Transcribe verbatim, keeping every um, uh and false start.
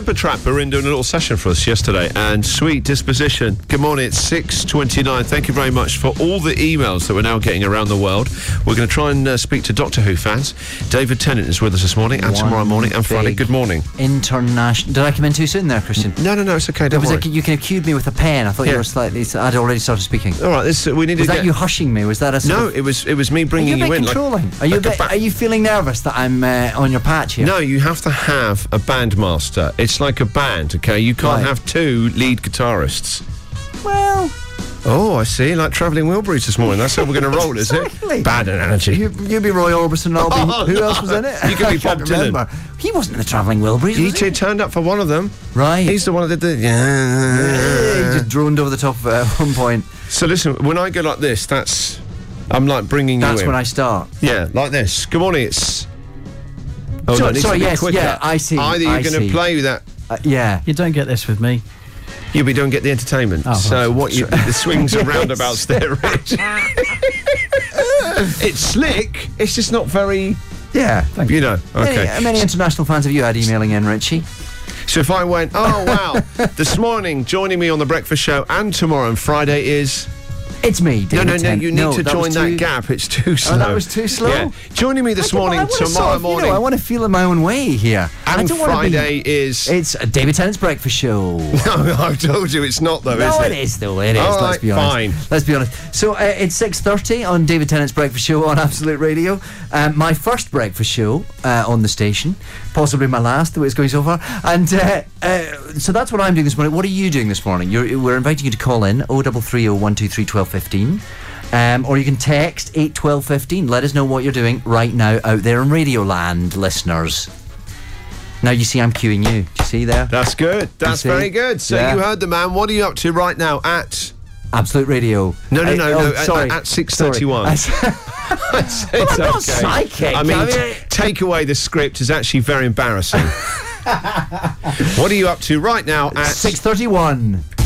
Supertrap were in doing a little session for us yesterday, and Sweet Disposition. Good morning, it's six twenty-nine. Thank you very much for all the emails that we're now getting around the world. We're going to try and uh, speak to Doctor Who fans. David Tennant is with us this morning, and One tomorrow morning, and Friday. Good morning. International. Did I come in too soon there, Christian? No, no, no, it's okay, It don't was worry. like you can accuse me with a pen. I thought Yeah. you were slightly. I'd already started speaking. All right, this, uh, we need Was to that get... you hushing me? Was that a sort No, of... it was it was me Are bringing you a you bit in. controlling? Like, are you like a bit, ba- Are you feeling nervous that I'm uh, on your patch here? No, you have to have a bandmaster. It's like a band, okay? You can't Right. have two lead guitarists. Well, Oh, I see. Like Travelling Wilburys this morning. That's how we're going to roll, is Exactly. it? Bad analogy. you you be Roy Orbison and I'll be. Oh, who no. else was in it? You could be I can't Bob Dylan. remember. He wasn't in the Travelling Wilburys. He Was he? t- turned up for one of them. Right. He's the one that did the... Yeah, he just droned over the top of it at one point. So listen, when I go like this, that's... I'm like bringing That's you in. when I start. Yeah, like this. Good morning, it's... Oh, So- no, it needs sorry, to be yes, quicker. yeah, I see, Either you're I going to see. play with that... Uh, yeah. You don't get this with me. You'll be doing Get the Entertainment. Oh, so right. what you... The swings and Yes. roundabouts there, Rich. It's slick. It's just not very... Yeah. Thank You know, okay. Many, uh, many international fans have you had emailing in, Richie? So if I went, oh, wow, this morning joining me on The Breakfast Show and tomorrow and Friday is... It's me, No, David no, no, Tennant. you need No, to that join was that too- gap. It's too slow. that was too slow? Yeah. Joining me this I- morning, I wanna tomorrow sort of, morning, You know, I want to feel in my own way here. I and don't wanna be- Friday is... It's uh, David Tennant's Breakfast Show. No, I've told you it's not, though, No, is it it? is though. It is. All Let's right, be honest. fine. Let's be honest. So uh, it's six thirty on David Tennant's Breakfast Show on Absolute Radio. Um, my first breakfast show uh, on the station, possibly my last, the way it's going so far. And uh, uh, so that's what I'm doing this morning. What are you doing this morning? You're, we're inviting you to call in oh double three oh one two three twelve fifteen. Um, or you can text eight twelve fifteen. Let us know what you're doing right now out there in Radio Land, listeners. Now you see I'm cueing you. Do you see there? That's good. That's see? very good. So Yeah. you heard the man. What are you up to right now at... Absolute Radio. No, no, Uh, no, oh, no, at- sorry. at six thirty-one. Sorry. It's I'm not okay. psychic. I mean, I mean- t- take away the script is actually very embarrassing. What are you up to right now at... six thirty-one.